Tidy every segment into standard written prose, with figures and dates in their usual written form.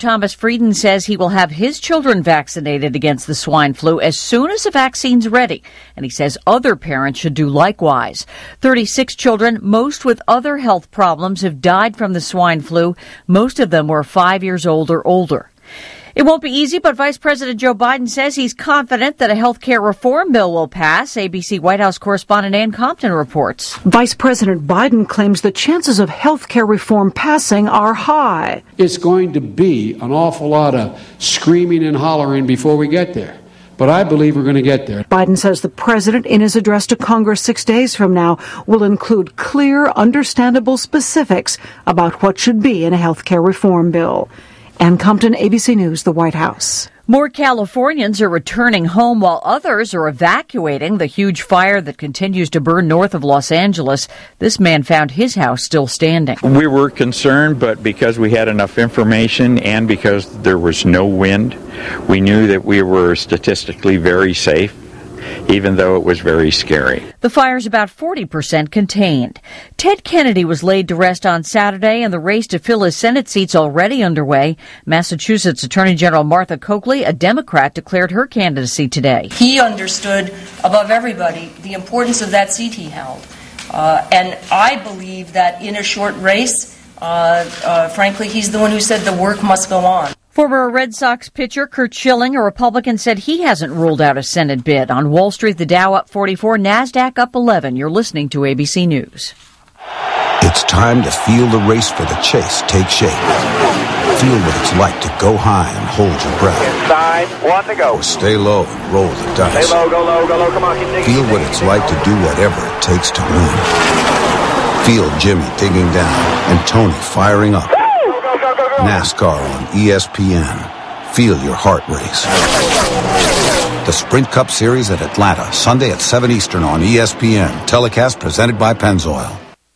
Thomas Frieden says he will have his children vaccinated against the swine flu as soon as the vaccine's ready. And he says other parents should do likewise. 36 children, most with other health problems, have died from the swine flu. Most of them were 5 years old or older. It won't be easy, but Vice President Joe Biden says he's confident that a health care reform bill will pass. ABC White House correspondent Ann Compton reports. Vice President Biden claims the chances of health care reform passing are high. It's going to be an awful lot of screaming and hollering before we get there. But I believe we're going to get there. Biden says the president, in his address to Congress 6 days from now, will include clear, understandable specifics about what should be in a health care reform bill. Ann Compton, ABC News, the White House. More Californians are returning home while others are evacuating the huge fire that continues to burn north of Los Angeles. This man found his house still standing. We were concerned, but because we had enough information and because there was no wind, we knew that we were statistically very safe, even though it was very scary. The fire's about 40% contained. Ted Kennedy was laid to rest on Saturday, and the race to fill his Senate seat's already underway. Massachusetts Attorney General Martha Coakley, a Democrat, declared her candidacy today. He understood above everybody the importance of that seat he held. And I believe that in a short race, frankly, he's the one who said the work must go on. Former Red Sox pitcher Curt Schilling, a Republican, said he hasn't ruled out a Senate bid. On Wall Street, the Dow up 44, NASDAQ up 11. You're listening to ABC News. It's time to feel the race for the chase take shape. Feel what it's like to go high and hold your breath. Inside, one to go. Or stay low and roll the dice. Stay low, go low, go low, come on, keep digging. Feel what it's like to do whatever it takes to win. Feel Jimmy digging down and Tony firing up. NASCAR on ESPN. Feel your heart race. The Sprint Cup Series at Atlanta, Sunday at 7 Eastern on ESPN. Telecast presented by Pennzoil.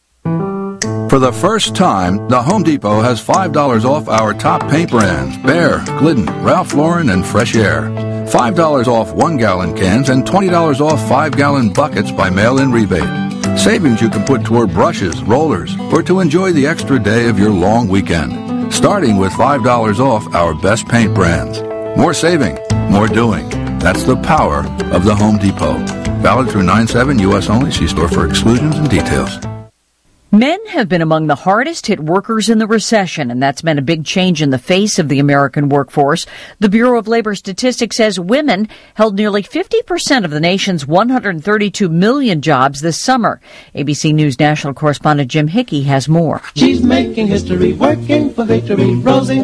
For the first time, the Home Depot has $5 off our top paint brands, Behr, Glidden, Ralph Lauren, and Fresh Air. $5 off 1-gallon cans and $20 off 5-gallon buckets by mail-in rebate. Savings you can put toward brushes, rollers, or to enjoy the extra day of your long weekend. Starting with $5 off our best paint brands. More saving, more doing. That's the power of the Home Depot. Valid through 9/7, U.S. only. See store for exclusions and details. Men have been among the hardest hit workers in the recession, and that's meant a big change in the face of the American workforce. The Bureau of Labor Statistics says women held nearly 50% of the nation's 132 million jobs this summer. ABC News national correspondent Jim Hickey has more. She's making history, working for victory. Rosie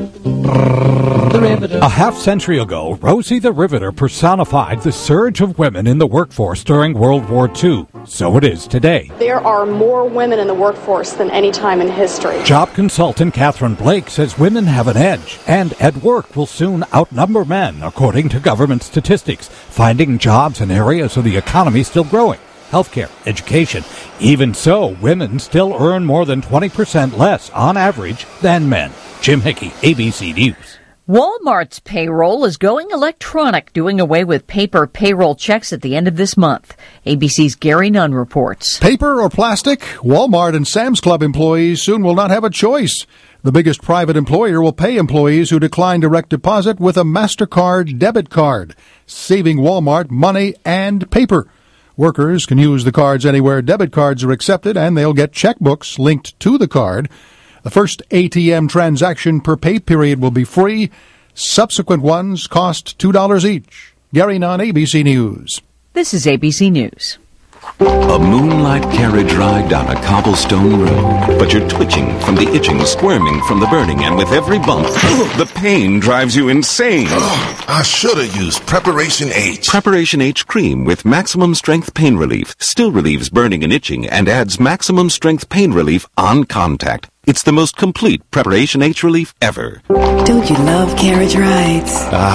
the Riveter. A half-century ago, Rosie the Riveter personified the surge of women in the workforce during World War II. So it is today. There are more women in the workforce than any time in history. Job consultant Catherine Blake says women have an edge, and at work will soon outnumber men, according to government statistics, finding jobs in areas of the economy still growing. Healthcare, education. Even so, women still earn more than 20% less on average than men. Jim Hickey, ABC News. Walmart's payroll is going electronic, doing away with paper payroll checks at the end of this month. ABC's Gary Nunn reports. Paper or plastic? Walmart and Sam's Club employees soon will not have a choice. The biggest private employer will pay employees who decline direct deposit with a MasterCard debit card, saving Walmart money and paper. Workers can use the cards anywhere debit cards are accepted, and they'll get checkbooks linked to the card. The first ATM transaction per pay period will be free. Subsequent ones cost $2 each. Gary Nunn, ABC News. This is ABC News. A moonlight carriage ride down a cobblestone road. But you're twitching from the itching, squirming from the burning, and with every bump, the pain drives you insane. I should have used Preparation H. Preparation H cream with maximum strength pain relief still relieves burning and itching and adds maximum strength pain relief on contact. It's the most complete Preparation H relief ever. Don't you love carriage rides?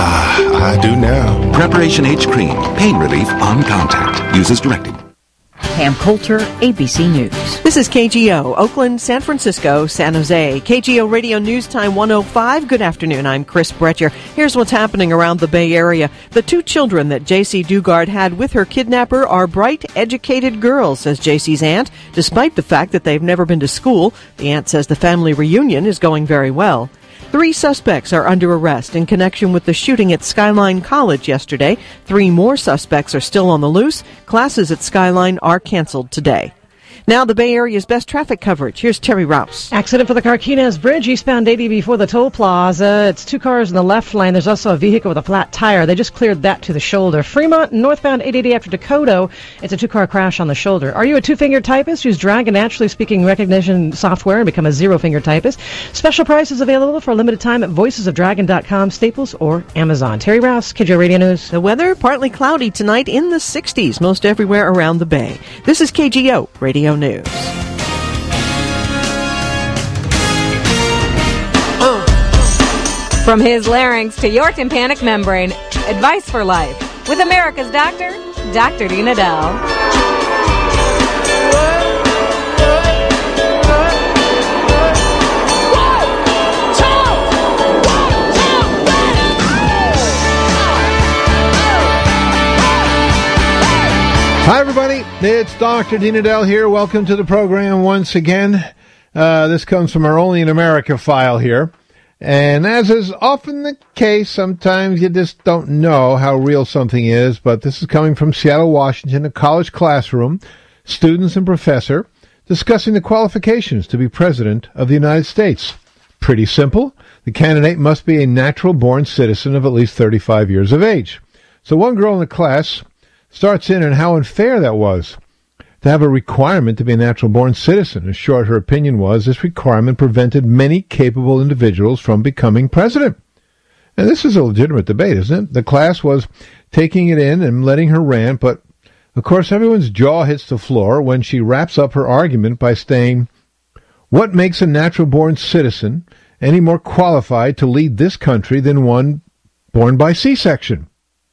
I do now. Preparation H cream, pain relief on contact. Use as directed. Pam Coulter, ABC News. This is KGO, Oakland, San Francisco, San Jose. KGO Radio News Time 105. Good afternoon. I'm Chris Bretcher. Here's what's happening around the Bay Area. The two children that J.C. Dugard had with her kidnapper are bright, educated girls, says J.C.'s aunt. Despite the fact that they've never been to school, the aunt says the family reunion is going very well. 3 suspects are under arrest in connection with the shooting at Skyline College yesterday. 3 more suspects are still on the loose. Classes at Skyline are canceled today. Now the Bay Area's best traffic coverage. Here's Terry Rouse. Accident for the Carquinez Bridge, eastbound 80 before the toll plaza. It's 2 cars in the left lane. There's also a vehicle with a flat tire. They just cleared that to the shoulder. Fremont, northbound 880 after Dakota. It's a 2-car crash on the shoulder. Are you a 2-finger typist? Use Dragon Naturally Speaking recognition software and become a 0-finger typist. Special prices available for a limited time at voicesofdragon.com, Staples, or Amazon. Terry Rouse, KGO Radio News. The weather, partly cloudy tonight in the 60s, most everywhere around the Bay. This is KGO Radio News. From his larynx to your tympanic membrane, advice for life with America's doctor, Dr. Dina Dell. Hi, everybody. It's Dr. Dina Dell here. Welcome to the program once again. This comes from our Only in America file here. And as is often the case, sometimes you just don't know how real something is. But this is coming from Seattle, Washington, a college classroom, students and professor discussing the qualifications to be president of the United States. Pretty simple. The candidate must be a natural-born citizen of at least 35 years of age. So one girl in the class starts in on how unfair that was to have a requirement to be a natural-born citizen. In short, her opinion was this requirement prevented many capable individuals from becoming president. And this is a legitimate debate, isn't it? The class was taking it in and letting her rant, but of course everyone's jaw hits the floor when she wraps up her argument by saying, what makes a natural-born citizen any more qualified to lead this country than one born by C-section?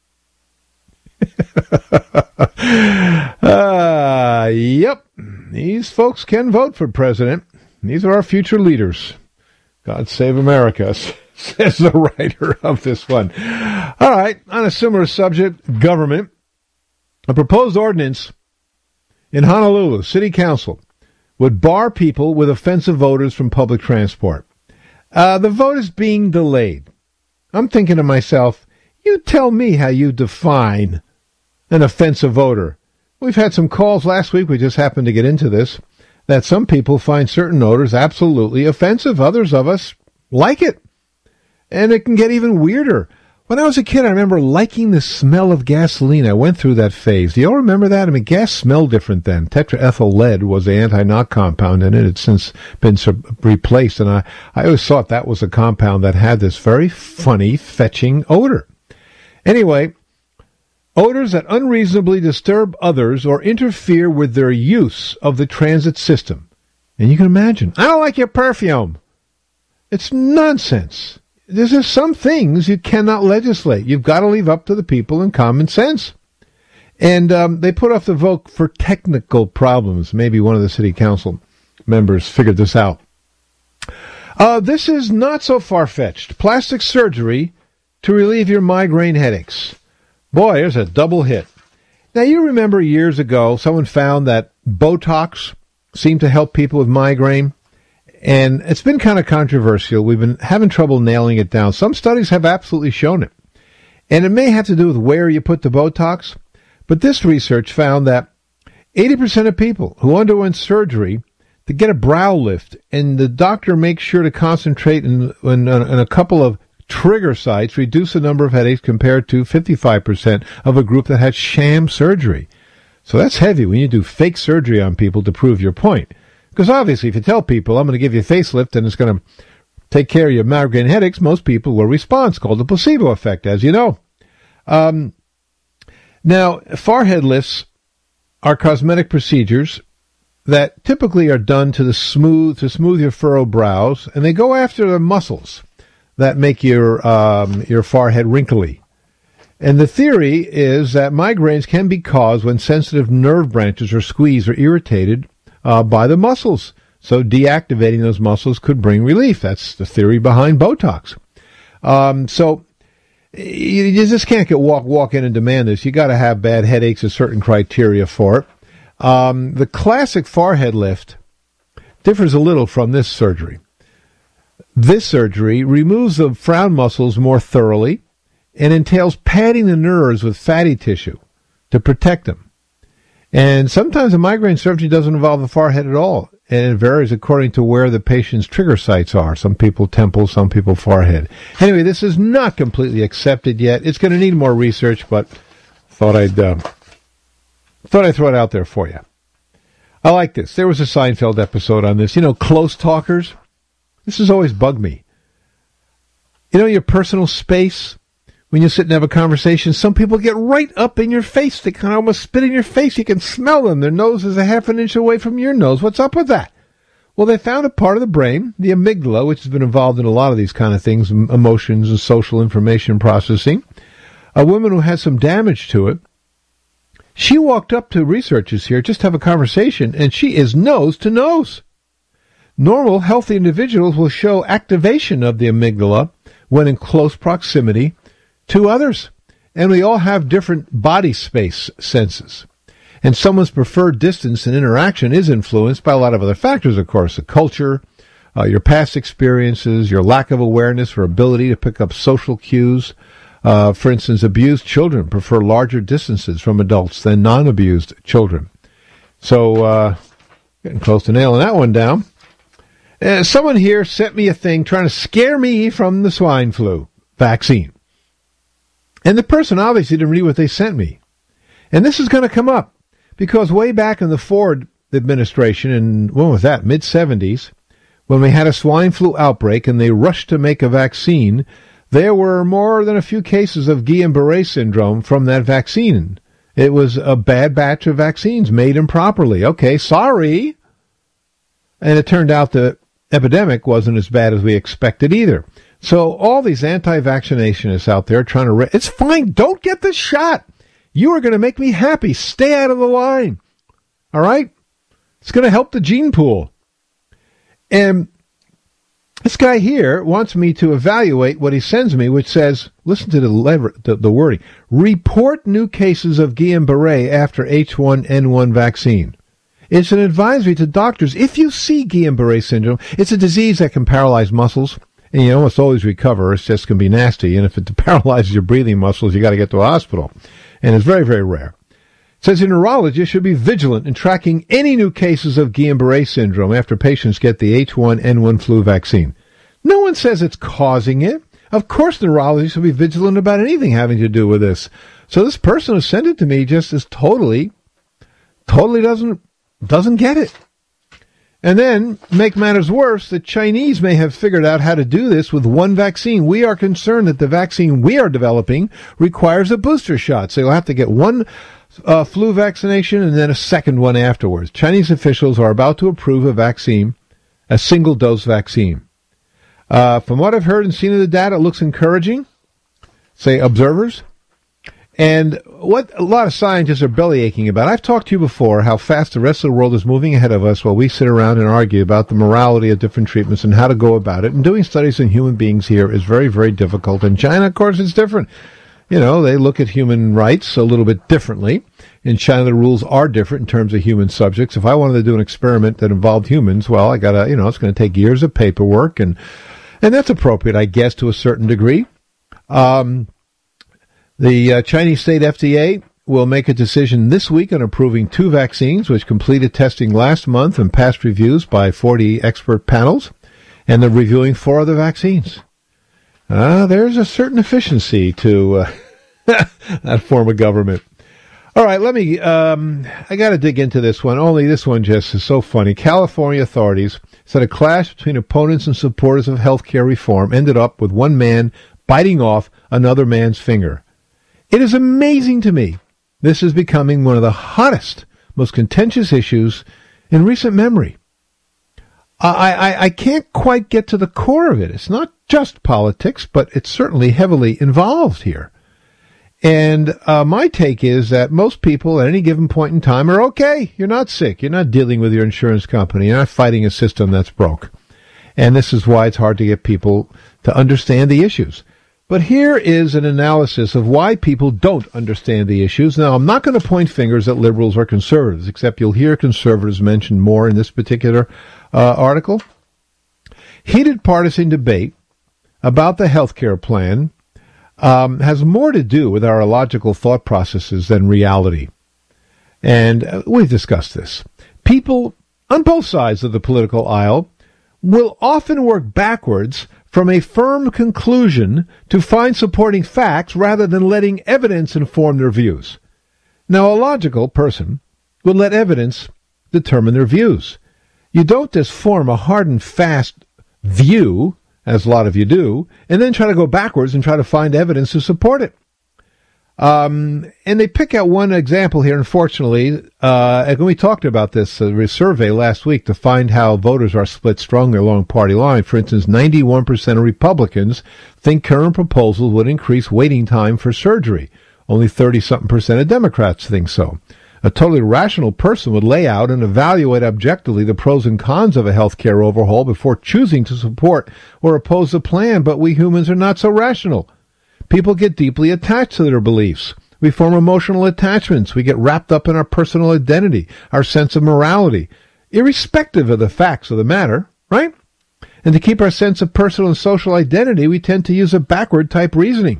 Yep, these folks can vote for president. These are our future leaders. God save America, says the writer of this one. All right, on a similar subject, government. A proposed ordinance in Honolulu City Council would bar people with offensive odors from public transport. The vote is being delayed. I'm thinking to myself, you tell me how you define an offensive odor. We've had some calls last week, we just happened to get into this, that some people find certain odors absolutely offensive. Others of us like it. And it can get even weirder. When I was a kid, I remember liking the smell of gasoline. I went through that phase. Do you all remember that? I mean, gas smelled different then. Tetraethyl lead was the anti-knock compound in it. It's since been replaced. And I always thought that was a compound that had this very funny, fetching odor. Anyway, odors that unreasonably disturb others or interfere with their use of the transit system. And you can imagine, I don't like your perfume. It's nonsense. There's just some things you cannot legislate. You've got to leave up to the people in common sense. And they put off the vote for technical problems. Maybe one of the city council members figured this out. This is not so far-fetched. Plastic surgery to relieve your migraine headaches. Boy, there's a double hit. Now, you remember years ago, someone found that Botox seemed to help people with migraine. And it's been kind of controversial. We've been having trouble nailing it down. Some studies have absolutely shown it. And it may have to do with where you put the Botox. But this research found that 80% of people who underwent surgery to get a brow lift, and the doctor makes sure to concentrate in a couple of trigger sites, reduce the number of headaches compared to 55% of a group that had sham surgery. So that's heavy when you do fake surgery on people to prove your point. Because obviously, if you tell people, I'm going to give you a facelift and it's going to take care of your migraine headaches, most people will respond. It's called the placebo effect, as you know. Now, forehead lifts are cosmetic procedures that typically are done to smooth your furrowed brows, and they go after the muscles that make your forehead wrinkly. And the theory is that migraines can be caused when sensitive nerve branches are squeezed or irritated by the muscles. So deactivating those muscles could bring relief. That's the theory behind Botox. So you just can't walk in and demand this. You got to have bad headaches, a certain criteria for it. The classic forehead lift differs a little from this surgery. This surgery removes the frown muscles more thoroughly and entails padding the nerves with fatty tissue to protect them. And sometimes a migraine surgery doesn't involve the forehead at all, and it varies according to where the patient's trigger sites are. Some people temple, some people forehead. Anyway, this is not completely accepted yet. It's going to need more research, but thought I'd throw it out there for you. I like this. There was a Seinfeld episode on this. Close talkers. This has always bugged me. Your personal space, when you sit and have a conversation, some people get right up in your face. They kind of almost spit in your face. You can smell them. Their nose is a half an inch away from your nose. What's up with that? Well, they found a part of the brain, the amygdala, which has been involved in a lot of these kind of things, emotions and social information processing. A woman who has some damage to it, she walked up to researchers here just to have a conversation, and she is nose to nose. Normal, healthy individuals will show activation of the amygdala when in close proximity to others. And we all have different body space senses. And someone's preferred distance and interaction is influenced by a lot of other factors, of course. The culture, your past experiences, your lack of awareness or ability to pick up social cues. For instance, abused children prefer larger distances from adults than non-abused children. So, getting close to nailing that one down. Someone here sent me a thing trying to scare me from the swine flu vaccine. And the person obviously didn't read what they sent me. And this is going to come up because way back in the Ford administration, in, when was that, mid-70s, when we had a swine flu outbreak and they rushed to make a vaccine, there were more than a few cases of Guillain-Barré syndrome from that vaccine. It was a bad batch of vaccines made improperly. Okay, sorry. And it turned out the epidemic wasn't as bad as we expected either. So all these anti-vaccinationists out there trying to... It's fine. Don't get the shot. You are going to make me happy. Stay out of the line. All right? It's going to help the gene pool. And this guy here wants me to evaluate what he sends me, which says, listen to the wording, report new cases of Guillain-Barré after H1N1 vaccine. It's an advisory to doctors. If you see Guillain-Barré syndrome, it's a disease that can paralyze muscles, and you almost always recover. It's just can be nasty, and if it paralyzes your breathing muscles, you got to get to a hospital, and it's very, very rare. It says a neurologist should be vigilant in tracking any new cases of Guillain-Barré syndrome after patients get the H1N1 flu vaccine. No one says it's causing it. Of course, neurologists should be vigilant about anything having to do with this. So this person who sent it to me just is totally doesn't get it. And then, make matters worse, the Chinese may have figured out how to do this with one vaccine. We are concerned that the vaccine we are developing requires a booster shot. So you'll have to get one flu vaccination and then a second one afterwards. Chinese officials are about to approve a vaccine, a single-dose vaccine. From what I've heard and seen of the data, it looks encouraging, say observers. And what a lot of scientists are bellyaching about, I've talked to you before how fast the rest of the world is moving ahead of us while we sit around and argue about the morality of different treatments and how to go about it. And doing studies in human beings here is very, very difficult. In China, of course, it's different. You know, they look at human rights a little bit differently. In China, the rules are different in terms of human subjects. If I wanted to do an experiment that involved humans, well, I gotta, it's going to take years of paperwork, and that's appropriate, I guess, to a certain degree. The Chinese state FDA will make a decision this week on approving 2 vaccines, which completed testing last month and passed reviews by 40 expert panels, and they're reviewing 4 other vaccines. There's a certain efficiency to that form of government. All right, let me, I got to dig into this one. Only this one just is so funny. California authorities said a clash between opponents and supporters of health care reform ended up with one man biting off another man's finger. It is amazing to me. This is becoming one of the hottest, most contentious issues in recent memory. I can't quite get to the core of it. It's not just politics, but it's certainly heavily involved here. And my take is that most people at any given point in time are okay. You're not sick. You're not dealing with your insurance company. You're not fighting a system that's broke. And this is why it's hard to get people to understand the issues. But here is an analysis of why people don't understand the issues. Now, I'm not going to point fingers at liberals or conservatives, except you'll hear conservatives mentioned more in this particular article. Heated partisan debate about the health care plan has more to do with our illogical thought processes than reality. And we've discussed this. People on both sides of the political aisle will often work backwards from a firm conclusion to find supporting facts rather than letting evidence inform their views. Now, a logical person would let evidence determine their views. You don't just form a hard and fast view, as a lot of you do, and then try to go backwards and try to find evidence to support it. And they pick out one example here, unfortunately, and we talked about this survey last week to find how voters are split strongly along party line. For instance, 91% of Republicans think current proposals would increase waiting time for surgery. Only 30-something% of Democrats think so. A totally rational person would lay out and evaluate objectively the pros and cons of a health care overhaul before choosing to support or oppose the plan, but we humans are not so rational. People get deeply attached to their beliefs. We form emotional attachments. We get wrapped up in our personal identity, our sense of morality, irrespective of the facts of the matter, right? And to keep our sense of personal and social identity, we tend to use a backward type reasoning.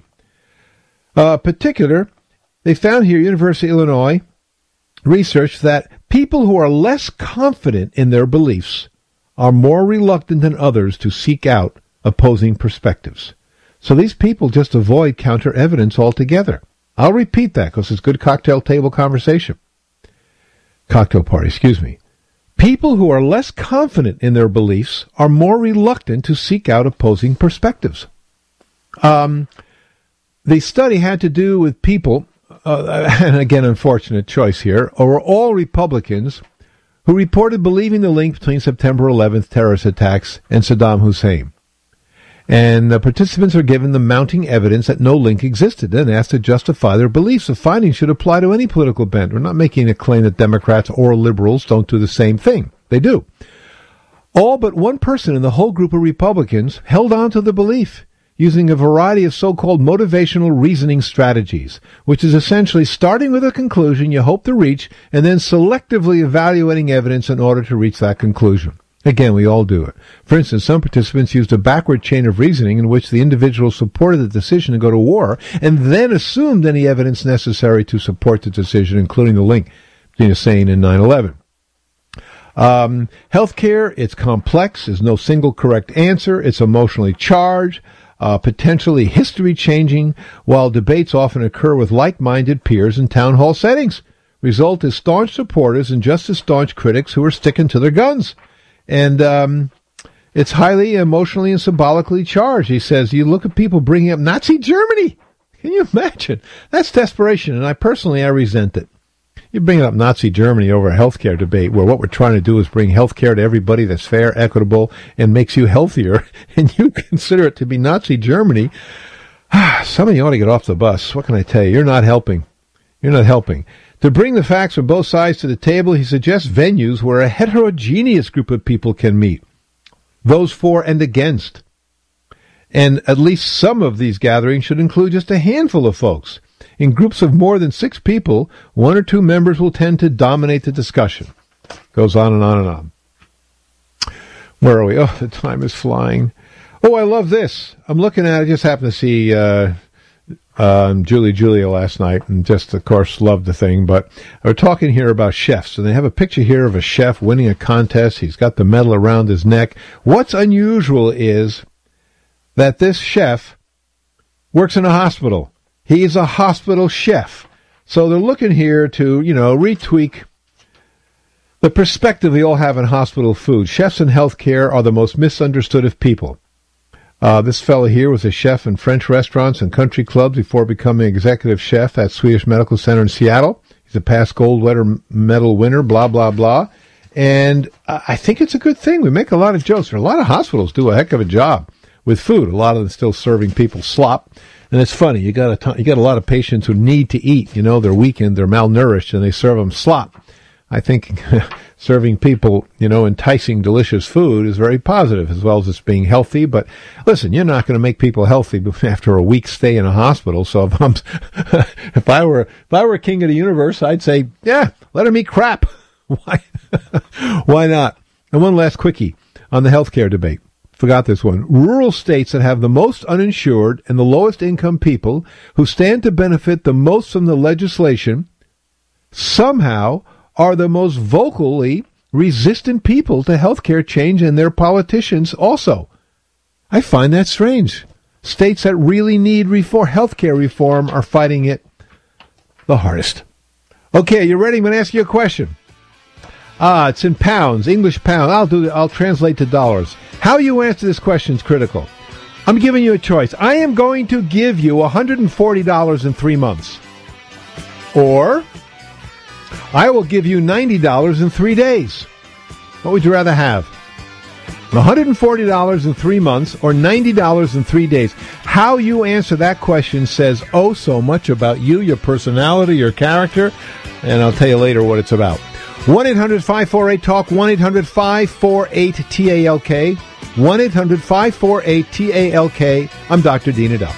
They found here, University of Illinois, research that people who are less confident in their beliefs are more reluctant than others to seek out opposing perspectives. So these people just avoid counter evidence altogether. I'll repeat that because it's good cocktail party, excuse me. People who are less confident in their beliefs are more reluctant to seek out opposing perspectives. The study had to do with people, and again, unfortunate choice here, were all Republicans who reported believing the link between September 11th terrorist attacks and Saddam Hussein. And the participants are given the mounting evidence that no link existed and asked to justify their beliefs. The findings should apply to any political bent. We're not making a claim that Democrats or liberals don't do the same thing. They do. All but one person in the whole group of Republicans held on to the belief using a variety of so-called motivational reasoning strategies, which is essentially starting with a conclusion you hope to reach and then selectively evaluating evidence in order to reach that conclusion. Again, we all do it. For instance, some participants used a backward chain of reasoning in which the individual supported the decision to go to war and then assumed any evidence necessary to support the decision, including the link between Hussein and 9/11. Healthcare, it's complex. There's no single correct answer. It's emotionally charged, potentially history-changing, while debates often occur with like-minded peers in town hall settings. Result is staunch supporters and just as staunch critics who are sticking to their guns. And it's highly emotionally and symbolically charged. He says, you look at people bringing up Nazi Germany. Can you imagine? That's desperation, and I resent it. You bring up Nazi Germany over a healthcare debate where what we're trying to do is bring healthcare to everybody that's fair, equitable, and makes you healthier, and you consider it to be Nazi Germany. Some of you ought to get off the bus. What can I tell you? You're not helping. You're not helping. To bring the facts from both sides to the table, he suggests venues where a heterogeneous group of people can meet, those for and against. And at least some of these gatherings should include just a handful of folks. In groups of more than 6 people, 1 or 2 members will tend to dominate the discussion. Goes on and on and on. Where are we? Oh, the time is flying. Oh, I love this. I'm looking at it. I just happened to see Julia last night, and just, of course, loved the thing. But we're talking here about chefs, and they have a picture here of a chef winning a contest. He's got the medal around his neck. What's unusual is that this chef works in a hospital. He's a hospital chef. So they're looking here to, retweak the perspective we all have in hospital food. Chefs in healthcare are the most misunderstood of people. This fellow here was a chef in French restaurants and country clubs before becoming executive chef at Swedish Medical Center in Seattle. He's a past gold medal winner, blah, blah, blah. And I think it's a good thing. We make a lot of jokes. A lot of hospitals do a heck of a job with food. A lot of them still serving people slop. And it's funny. You got a lot of patients who need to eat. They're weakened, they're malnourished, and they serve them slop. I think serving people, enticing, delicious food is very positive, as well as it's being healthy. But listen, you're not going to make people healthy after a week's stay in a hospital. So if I were king of the universe, I'd say, yeah, let them eat crap. Why not? And one last quickie on the healthcare debate. Forgot this one. Rural states that have the most uninsured and the lowest income people who stand to benefit the most from the legislation somehow are the most vocally resistant people to health care change, and their politicians also. I find that strange. States that really need reform, health care reform, are fighting it the hardest. Okay, you ready? I'm going to ask you a question. It's in pounds, English pound. I'll translate to dollars. How you answer this question is critical. I'm giving you a choice. I am going to give you $140 in 3 months. Or I will give you $90 in 3 days. What would you rather have? $140 in 3 months or $90 in 3 days? How you answer that question says oh so much about you, your personality, your character, and I'll tell you later what it's about. 1-800-548-TALK, 1-800-548-TALK, 1-800-548-TALK. I'm Dr. Dean Edell.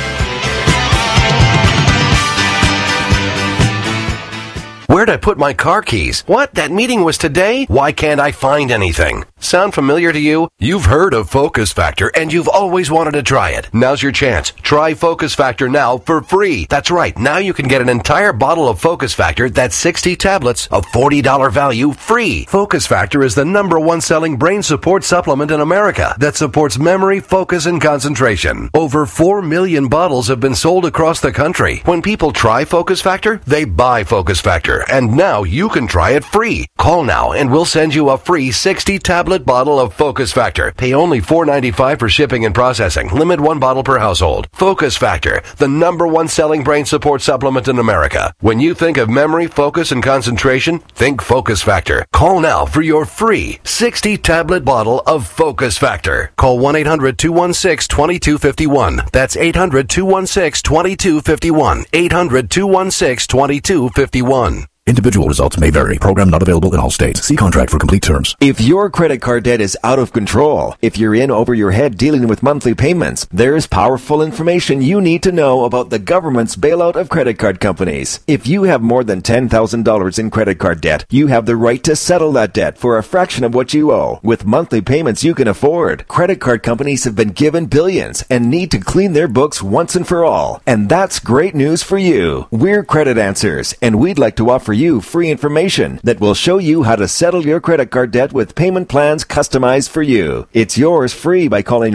Where'd I put my car keys? What? That meeting was today? Why can't I find anything? Sound familiar to you? You've heard of Focus Factor, and you've always wanted to try it. Now's your chance. Try Focus Factor now for free. That's right. Now you can get an entire bottle of Focus Factor, that's 60 tablets of $40 value, free. Focus Factor is the #1 selling brain support supplement in America that supports memory, focus, and concentration. Over 4 million bottles have been sold across the country. When people try Focus Factor, they buy Focus Factor, and now you can try it free. Call now and we'll send you a free 60-tablet bottle of Focus Factor. Pay only $4.95 for shipping and processing. Limit 1 bottle per household. Focus Factor, the #1 selling brain support supplement in America. When you think of memory, focus, and concentration, think Focus Factor. Call now for your free 60-tablet bottle of Focus Factor. Call 1-800-216-2251. That's 800-216-2251. 800-216-2251. Individual results may vary. Program not available in all states. See contract for complete terms. If your credit card debt is out of control, if you're in over your head dealing with monthly payments, there's powerful information you need to know about the government's bailout of credit card companies. If you have more than $10,000 in credit card debt, you have the right to settle that debt for a fraction of what you owe, with monthly payments you can afford. Credit card companies have been given billions and need to clean their books once and for all. And that's great news for you. We're Credit Answers, and we'd like to offer you free information that will show you how to settle your credit card debt with payment plans customized for you. It's yours free by calling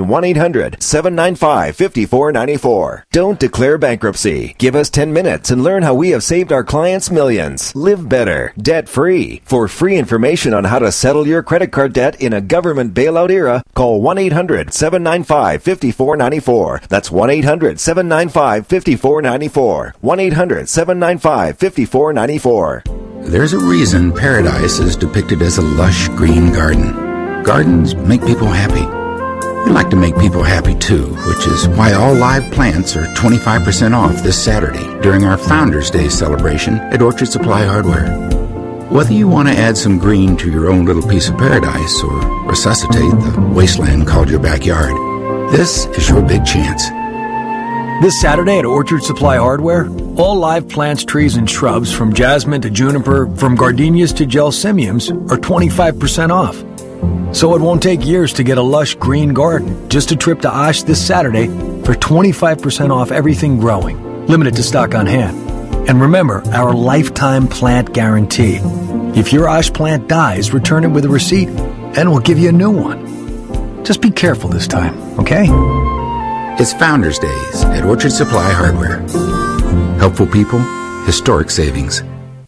1-800-795-5494. Don't declare bankruptcy. Give us 10 minutes and learn how we have saved our clients millions. Live better, debt free. For free information on how to settle your credit card debt in a government bailout era, call 1-800-795-5494. That's 1-800-795-5494. 1-800-795-5494. There's a reason paradise is depicted as a lush green garden. Gardens make people happy. We like to make people happy too, which is why all live plants are 25% off this Saturday during our Founders Day celebration at Orchard Supply Hardware. Whether you want to add some green to your own little piece of paradise or resuscitate the wasteland called your backyard, this is your big chance. This Saturday at Orchard Supply Hardware, all live plants, trees, and shrubs from jasmine to juniper, from gardenias to gelsemiums are 25% off. So it won't take years to get a lush green garden. Just a trip to Osh this Saturday for 25% off everything growing. Limited to stock on hand. And remember, our lifetime plant guarantee. If your Osh plant dies, return it with a receipt, and we'll give you a new one. Just be careful this time, okay? It's Founders Days at Orchard Supply Hardware. Helpful people, historic savings.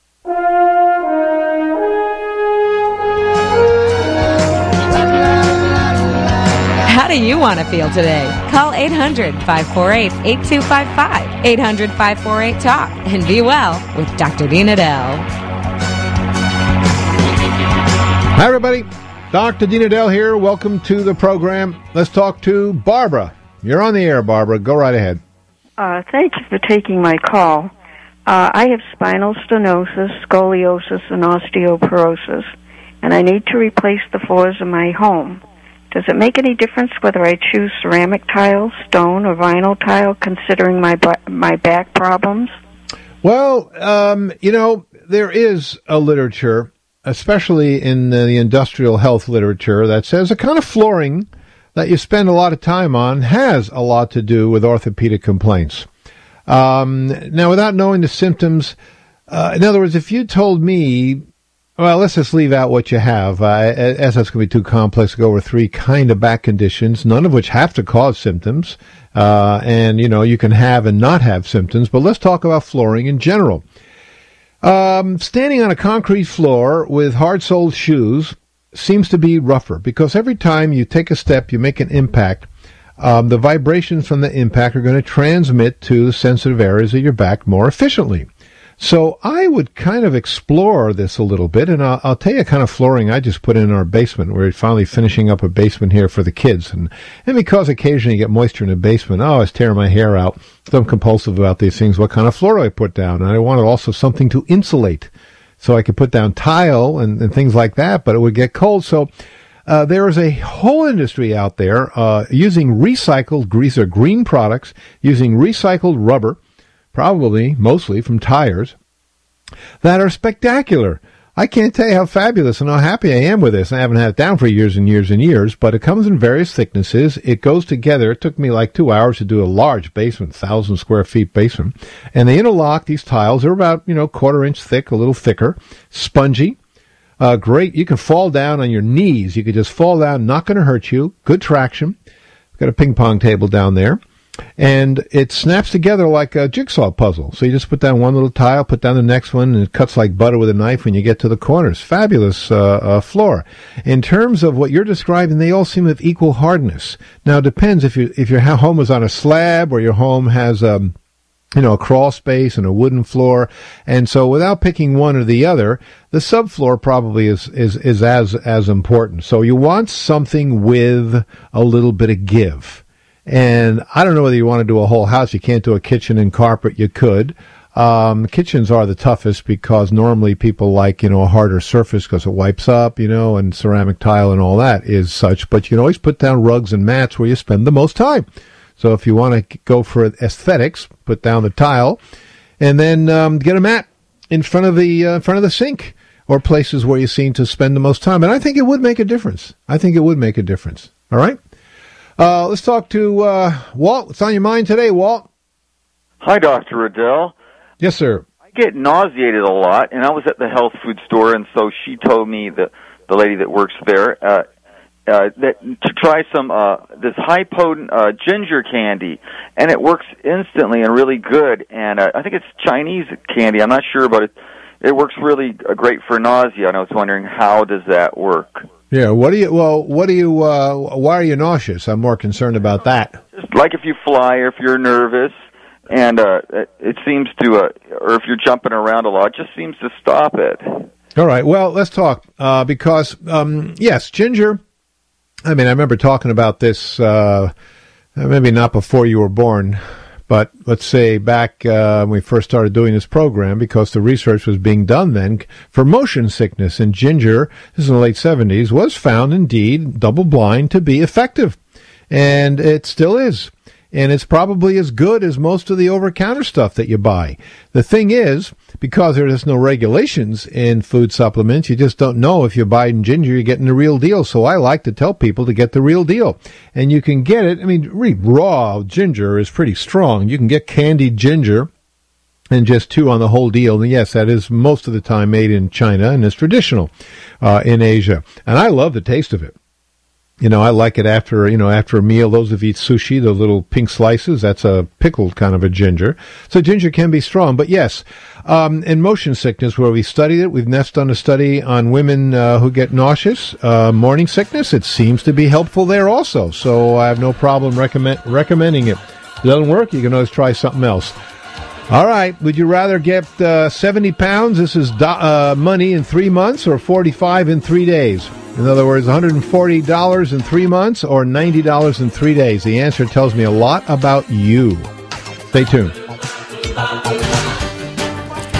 How do you want to feel today? Call 800-548-8255. 800-548-TALK. And be well with Dr. Dean Edell. Hi, everybody. Dr. Dean Edell here. Welcome to the program. Let's talk to Barbara. You're on the air, Barbara. Go right ahead. Thank you for taking my call. I have spinal stenosis, scoliosis, and osteoporosis, and I need to replace the floors of my home. Does it make any difference whether I choose ceramic tile, stone, or vinyl tile, considering my back problems? Well, there is a literature, especially in the industrial health literature, that says the kind of flooring that you spend a lot of time on has a lot to do with orthopedic complaints. Now, without knowing the symptoms, in other words, if you told me, well, let's just leave out what you have, as that's going to be too complex to go over 3 kind of back conditions, none of which have to cause symptoms, and, you can have and not have symptoms, but let's talk about flooring in general. Standing on a concrete floor with hard-soled shoes seems to be rougher because every time you take a step, you make an impact. The vibrations from the impact are going to transmit to the sensitive areas of your back more efficiently. So I would kind of explore this a little bit, and I'll tell you kind of flooring I just put in our basement. We're finally finishing up a basement here for the kids. And because occasionally you get moisture in the basement, I was tearing my hair out. So I'm compulsive about these things. What kind of floor do I put down? And I wanted also something to insulate. So I could put down tile and things like that, but it would get cold. So there is a whole industry out there using recycled grease or green products, using recycled rubber, probably mostly from tires, that are spectacular. I can't tell you how fabulous and how happy I am with this. I haven't had it down for years and years and years, but it comes in various thicknesses. It goes together. It took me like 2 hours to do a large basement, 1,000 square feet basement. And they interlock these tiles. They're about, 1/4 inch thick, a little thicker, spongy. Great. You can fall down on your knees. You could just fall down, not going to hurt you. Good traction. Got a ping pong table down there. And it snaps together like a jigsaw puzzle. So you just put down one little tile, put down the next one, and it cuts like butter with a knife when you get to the corners. Fabulous floor. In terms of what you're describing, they all seem of equal hardness. Now, it depends if your home is on a slab or your home has a crawl space and a wooden floor. And so without picking one or the other, the subfloor probably is as important. So you want something with a little bit of give. And I don't know whether you want to do a whole house. You can't do a kitchen and carpet. You could. Kitchens are the toughest because normally people like, a harder surface because it wipes up, and ceramic tile and all that is such. But you can always put down rugs and mats where you spend the most time. So if you want to go for aesthetics, put down the tile and then get a mat in front of the sink or places where you seem to spend the most time. And I think it would make a difference. All right? Let's talk to Walt. What's on your mind today, Walt? Hi, Dr. Riddell. Yes, sir. I get nauseated a lot, and I was at the health food store, and so she told me, the lady that works there, that to try some this high-potent ginger candy, and it works instantly and really good. And I think it's Chinese candy. I'm not sure, but it works really great for nausea, and I was wondering, how does that work? Yeah, why are you nauseous? I'm more concerned about that. Just like if you fly or if you're nervous, and it seems to, or if you're jumping around a lot, it just seems to stop it. All right, well, let's talk, because, yes, ginger, I remember talking about this, maybe not before you were born, but let's say back when we first started doing this program, because the research was being done then for motion sickness, and ginger, this is in the late 70s, was found indeed, double-blind, to be effective. And it still is. And it's probably as good as most of the over-counter stuff that you buy. The thing is, because there's no regulations in food supplements, you just don't know if you're buying ginger, you're getting the real deal. So I like to tell people to get the real deal. And you can get it, raw ginger is pretty strong. You can get candied ginger and just chew on the whole deal. And yes, that is most of the time made in China and is traditional in Asia. And I love the taste of it. I like it after a meal. Those of you eat sushi, those little pink slices, that's a pickled kind of a ginger. So ginger can be strong. But yes, in motion sickness, where we studied it, we've next done a study on women who get nauseous, morning sickness. It seems to be helpful there also. So I have no problem recommending it. If it doesn't work, you can always try something else. All right. Would you rather get 70 pounds? This is money in 3 months, or 45 in 3 days? In other words, $140 in 3 months or $90 in 3 days. The answer tells me a lot about you. Stay tuned.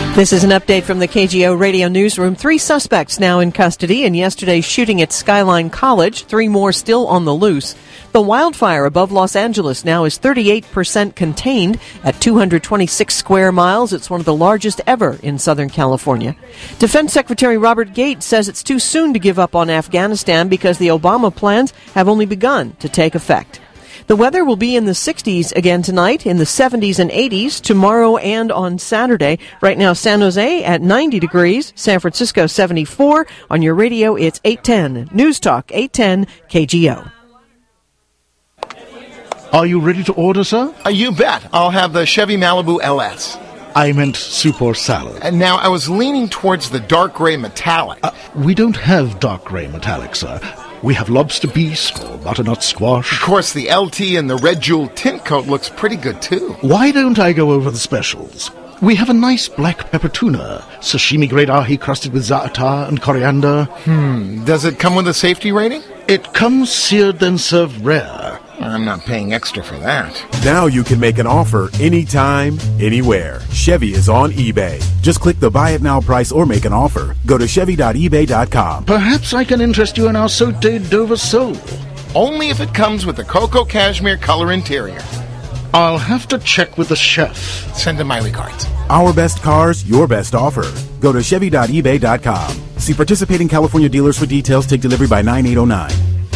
This is an update from the KGO Radio Newsroom. 3 suspects now in custody in yesterday's shooting at Skyline College. 3 more still on the loose. The wildfire above Los Angeles now is 38% contained at 226 square miles. It's one of the largest ever in Southern California. Defense Secretary Robert Gates says it's too soon to give up on Afghanistan because the Obama plans have only begun to take effect. The weather will be in the 60s again tonight, in the 70s and 80s tomorrow and on Saturday. Right now, San Jose at 90 degrees, San Francisco 74. On your radio, it's 810. News Talk 810 KGO. Are you ready to order, sir? You bet. I'll have the Chevy Malibu LS. I meant soup or salad. And now, I was leaning towards the dark gray metallic. We don't have dark gray metallic, sir. We have lobster bisque or butternut squash. Of course, the LT and the red jewel tint coat looks pretty good, too. Why don't I go over the specials? We have a nice black pepper tuna, sashimi grade ahi crusted with za'atar and coriander. Does it come with a safety rating? It comes seared, then served rare. I'm not paying extra for that. Now you can make an offer anytime, anywhere. Chevy is on eBay. Just click the Buy It Now price or make an offer. Go to Chevy.ebay.com. Perhaps I can interest you in our Sauté Dover sole. Only if it comes with the cocoa cashmere color interior. I'll have to check with the chef. Send him my regards. Our best cars, your best offer. Go to Chevy.ebay.com. See participating California dealers for details. Take delivery by 9809.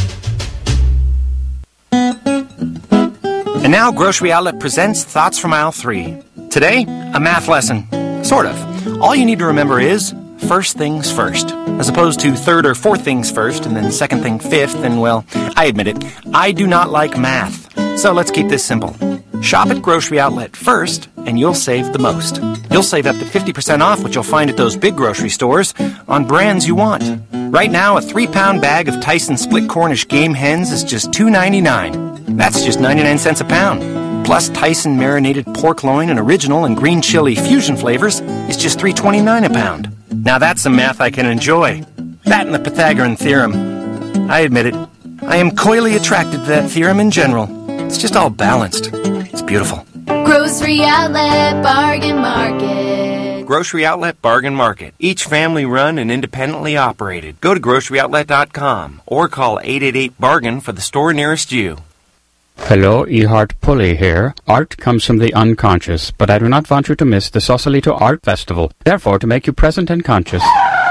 And now Grocery Outlet presents Thoughts from Aisle 3. Today, a math lesson. Sort of. All you need to remember is first things first, as opposed to third or fourth things first, and then second thing fifth, and, well, I admit it, I do not like math. So let's keep this simple. Shop at Grocery Outlet first, and you'll save the most. You'll save up to 50% off what you'll find at those big grocery stores on brands you want. Right now, a 3-pound bag of Tyson Split Cornish Game Hens is just $2.99. That's just 99 cents a pound. Plus, Tyson Marinated Pork Loin and Original and Green Chili Fusion flavors is just $3.29 a pound. Now that's some math I can enjoy. That and the Pythagorean theorem. I admit it, I am coyly attracted to that theorem in general. It's just all balanced. It's beautiful. Grocery Outlet Bargain Market. Grocery Outlet Bargain Market. Each family run and independently operated. Go to GroceryOutlet.com or call 888-BARGAIN for the store nearest you. Hello, Ehart Pulley here. Art comes from the unconscious, but I do not want you to miss the Sausalito Art Festival. Therefore, to make you present and conscious...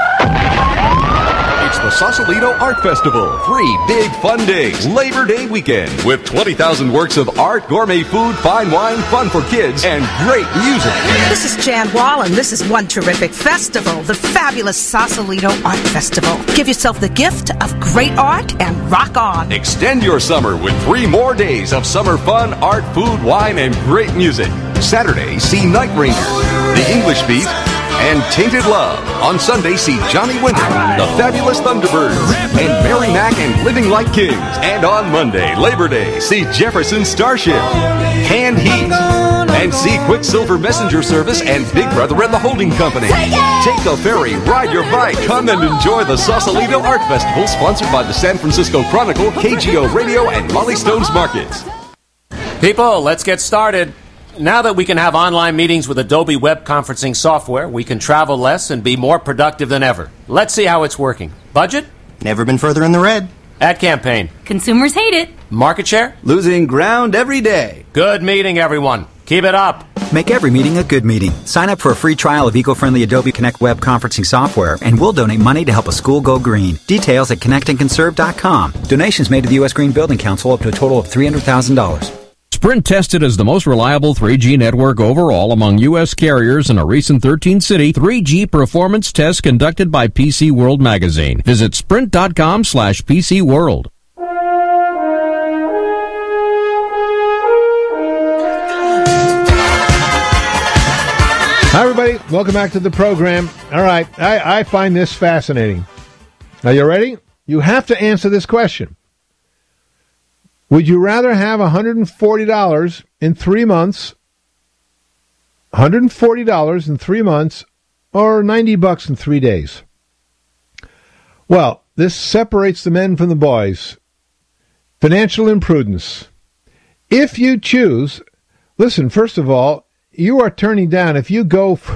It's the Sausalito Art Festival. 3 big fun days. Labor Day weekend with 20,000 works of art, gourmet food, fine wine, fun for kids, and great music. This is Jan Wall, and this is one terrific festival, the fabulous Sausalito Art Festival. Give yourself the gift of great art and rock on. Extend your summer with 3 more days of summer fun, art, food, wine, and great music. Saturday, see Night Ranger, The English Beat, and Tainted Love. On Sunday, see Johnny Winter, The Fabulous Thunderbirds, and Mary Mack and Living Like Kings. And on Monday, Labor Day, see Jefferson Starship, Canned Heat, and see Quicksilver Messenger Service and Big Brother and the Holding Company. Take the ferry, ride your bike, come and enjoy the Sausalito Art Festival, sponsored by the San Francisco Chronicle, KGO Radio, and Molly Stone's Markets. People, let's get started. Now that we can have online meetings with Adobe web conferencing software, we can travel less and be more productive than ever. Let's see how it's working. Budget? Never been further in the red. Ad campaign? Consumers hate it. Market share? Losing ground every day. Good meeting, everyone. Keep it up. Make every meeting a good meeting. Sign up for a free trial of eco-friendly Adobe Connect web conferencing software, and we'll donate money to help a school go green. Details at connectandconserve.com. Donations made to the U.S. Green Building Council up to a total of $300,000. Sprint tested as the most reliable 3G network overall among U.S. carriers in a recent 13-city 3G performance test conducted by PC World magazine. Visit sprint.com/PCWorld. Hi, everybody. Welcome back to the program. All right. I find this fascinating. Are you ready? You have to answer this question. Would you rather have $140 in 3 months, $140 in 3 months, or $90 in 3 days? Well, this separates the men from the boys. Financial imprudence. If you choose, listen, first of all, you are turning down, if you go for,